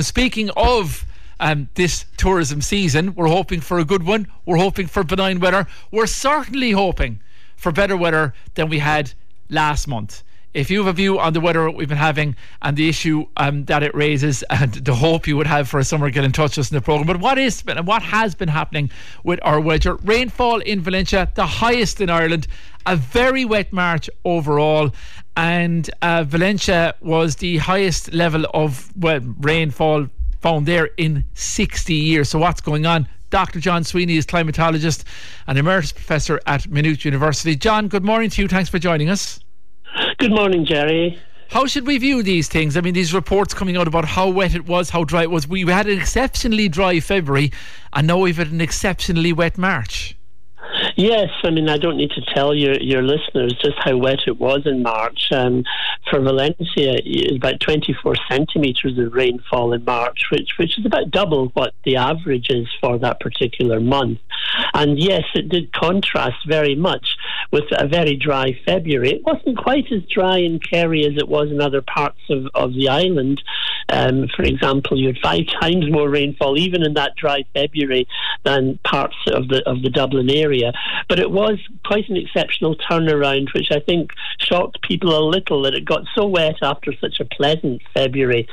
speaking of this tourism season, we're hoping for a good one. We're hoping for benign weather. We're certainly hoping for better weather than we had last month. If you have a view on the weather we've been having and the issue that it raises and the hope you would have for a summer, get in touch with us in the programme. But what has been happening with our weather? Rainfall in Valentia, the highest in Ireland, a very wet March overall, and Valentia was the highest level of rainfall found there in 60 years. So what's going on? Dr. John Sweeney is climatologist and emeritus professor at Maynooth University. John, good morning to you. Thanks for joining us. Good morning, Jerry. How should we view these things? I mean, these reports coming out about how wet it was, how dry it was. We had an exceptionally dry February, and now we've had an exceptionally wet March. Yes, I mean, I don't need to tell your listeners just how wet it was in March. For Valencia, it's about 24 centimetres of rainfall in March, which is about double what the average is for that particular month. And yes, it did contrast very much with a very dry February. It wasn't quite as dry in Kerry as it was in other parts of the island. For example, you had 5 times more rainfall even in that dry February than parts of the Dublin area. But it was quite an exceptional turnaround, which I think shocked people a little, that it got so wet after such a pleasant February.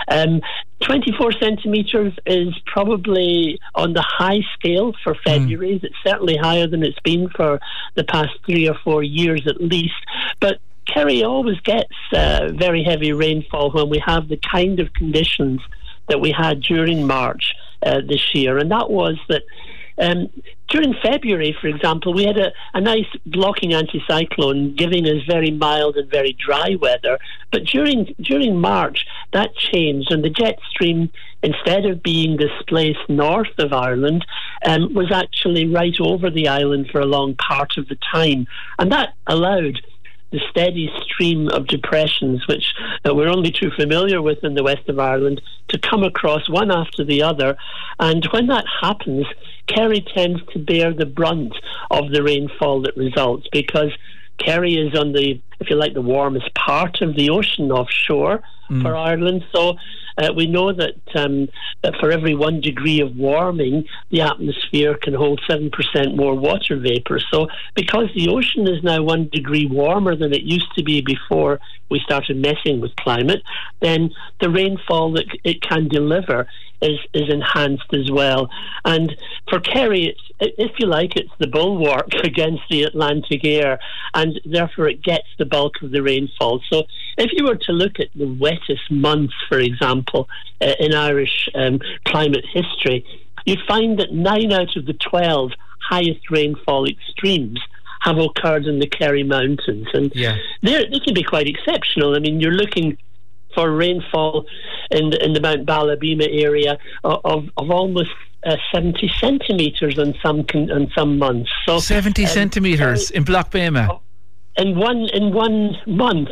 24 centimetres is probably on the high scale for February. It's certainly higher than it's been for the past 3 or 4 years at least. But Kerry always gets very heavy rainfall when we have the kind of conditions that we had during March this year. And that was that during February, for example, we had a nice blocking anticyclone giving us very mild and very dry weather. But during March, that changed, and the jet stream, instead of being displaced north of Ireland, was actually right over the island for a long part of the time. And that allowed the steady stream of depressions, which we're only too familiar with in the west of Ireland, to come across one after the other. And when that happens, Kerry tends to bear the brunt of the rainfall that results, because Kerry is on the, if you like, the warmest part of the ocean offshore for Ireland. So we know that for every 1 degree of warming, the atmosphere can hold 7% more water vapour. So because the ocean is now 1 degree warmer than it used to be before we started messing with climate, then the rainfall that it can deliver is enhanced as well. And for Kerry, if you like, it's the bulwark against the Atlantic air, and therefore it gets the bulk of the rainfall. So if you were to look at the wettest month, for example, in Irish climate history, you'd find that 9 out of the 12 highest rainfall extremes have occurred in the Kerry Mountains. And they can be quite exceptional. I mean, you're looking for rainfall in the Mount Ballabima area of almost 70 centimetres on some months. So 70 centimetres in Blockbema. In one month.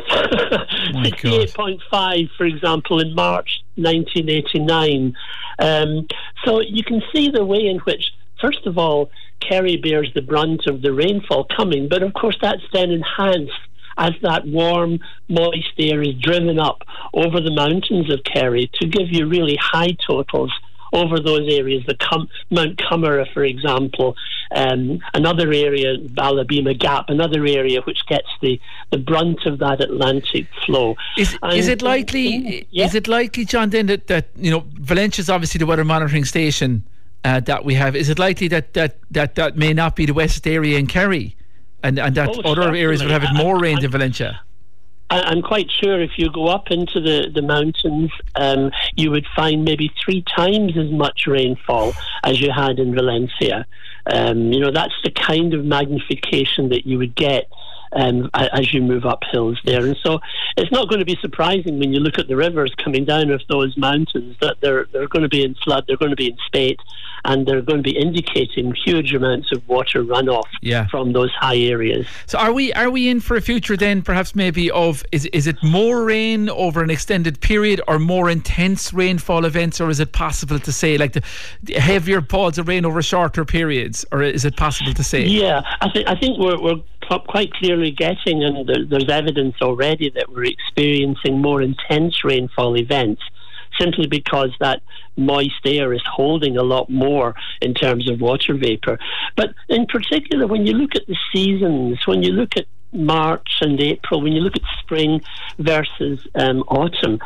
68.5, for example, in March 1989. So you can see the way in which, first of all, Kerry bears the brunt of the rainfall coming, but of course that's then enhanced as that warm, moist air is driven up over the mountains of Kerry to give you really high totals over those areas. Mount Cummeragh, for example, another area, Ballabima Gap, another area which gets the brunt of that Atlantic flow. Is it likely, John, then that you know, Valentia is obviously the weather monitoring station that we have. Is it likely that may not be the west area in Kerry, and that other areas would have it more rain than Valentia? I'm quite sure if you go up into the mountains, you would find maybe 3 times as much rainfall as you had in Valencia. You know, that's the kind of magnification that you would get as you move up hills there. And so it's not going to be surprising when you look at the rivers coming down of those mountains that they're going to be in flood, they're going to be in spate, and they're going to be indicating huge amounts of water runoff from those high areas. So are we in for a future then, perhaps maybe of, is it more rain over an extended period or more intense rainfall events, or is it possible to say like the heavier pods of rain over shorter periods, or is it possible to say? Yeah, I think we're quite clearly getting, and there's evidence already that we're experiencing more intense rainfall events. simply because that moist air is holding a lot more in terms of water vapour. But in particular, when you look at the seasons, when you look at March and April, when you look at spring versus autumn,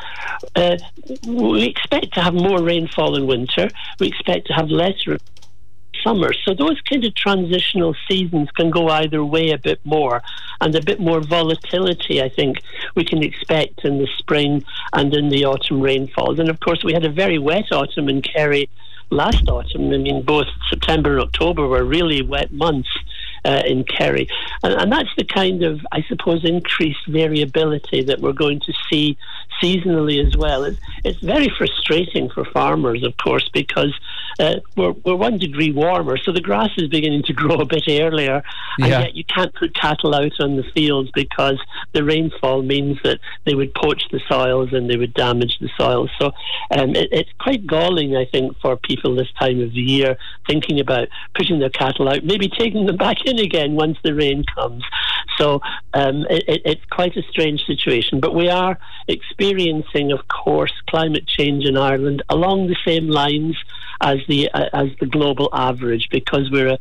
we expect to have more rainfall in winter. We expect to have less summer. So those kind of transitional seasons can go either way a bit more, and a bit more volatility, I think, we can expect in the spring and in the autumn rainfalls. And of course, we had a very wet autumn in Kerry last autumn. I mean, both September and October were really wet months in Kerry. And that's the kind of, I suppose, increased variability that we're going to see seasonally as well. It's very frustrating for farmers, of course, because we're 1 degree warmer, so the grass is beginning to grow a bit earlier, and yet you can't put cattle out on the fields because the rainfall means that they would poach the soils and they would damage the soils. So it's quite galling, I think, for people this time of the year thinking about putting their cattle out, maybe taking them back in again once the rain comes. So it's quite a strange situation, but we are experiencing, of course, climate change in Ireland along the same lines as the global average, because we're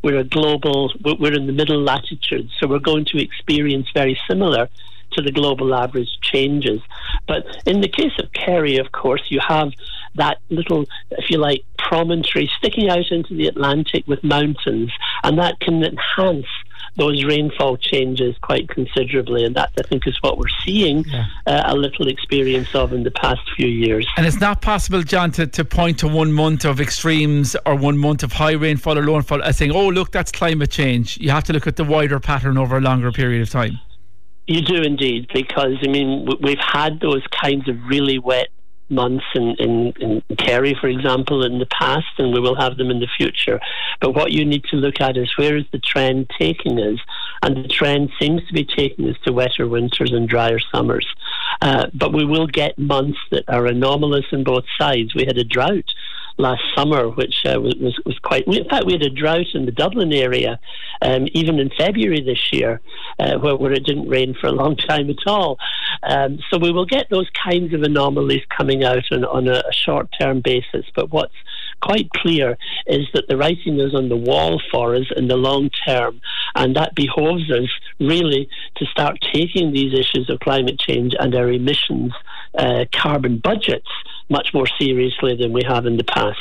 in the middle latitude, so we're going to experience very similar to the global average changes. But in the case of Kerry, of course, you have that little, if you like, promontory sticking out into the Atlantic with mountains, and that can enhance those rainfall changes quite considerably, and that, I think, is what we're seeing a little experience of in the past few years. And it's not possible, John, to point to 1 month of extremes or 1 month of high rainfall or low rainfall as saying, oh, look, that's climate change. You have to look at the wider pattern over a longer period of time. You do indeed, because, I mean, we've had those kinds of really wet months in Kerry, for example, in the past, and we will have them in the future. But what you need to look at is, where is the trend taking us? And the trend seems to be taking us to wetter winters and drier summers. But we will get months that are anomalous on both sides. We had a drought last summer, which was quite... In fact, we had a drought in the Dublin area, even in February this year, where it didn't rain for a long time at all. So we will get those kinds of anomalies coming out on a short-term basis. But what's quite clear is that the writing is on the wall for us in the long term, and that behoves us really to start taking these issues of climate change and our emissions carbon budgets much more seriously than we have in the past.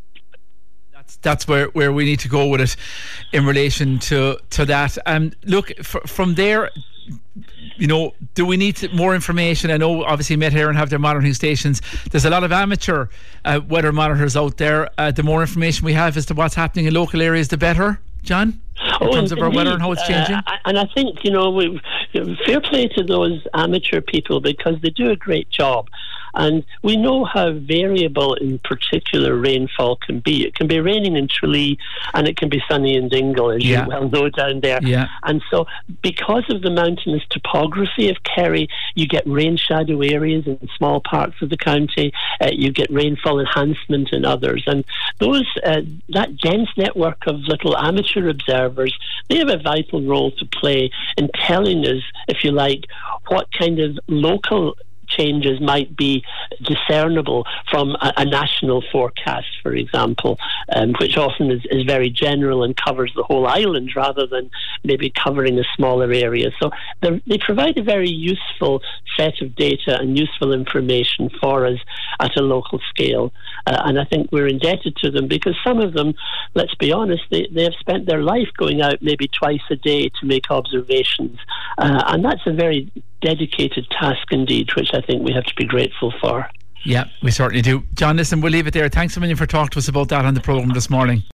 That's where we need to go with it in relation to that. Look, from there, you know, do we need more information? I know obviously Met Éireann have their monitoring stations. There's a lot of amateur weather monitors out there. The more information we have as to what's happening in local areas, the better, John, in terms of our weather and how it's changing. And I think, you know, fair play to those amateur people, because they do a great job. And we know how variable in particular rainfall can be. It can be raining in Tralee and it can be sunny in Dingle, as you well know down there. And so because of the mountainous topography of Kerry, you get rain shadow areas in small parts of the county. You get rainfall enhancement in others. And those that dense network of little amateur observers, they have a vital role to play in telling us, if you like, what kind of local changes might be discernible from a national forecast, for example, which often is very general and covers the whole island rather than maybe covering a smaller area. So they provide a very useful set of data and useful information for us at a local scale. And I think we're indebted to them, because some of them, let's be honest, they have spent their life going out maybe twice a day to make observations. And that's a very dedicated task indeed, which I think we have to be grateful for. Yeah, we certainly do. John, listen, we'll leave it there. Thanks a million for talking to us about that on the programme this morning.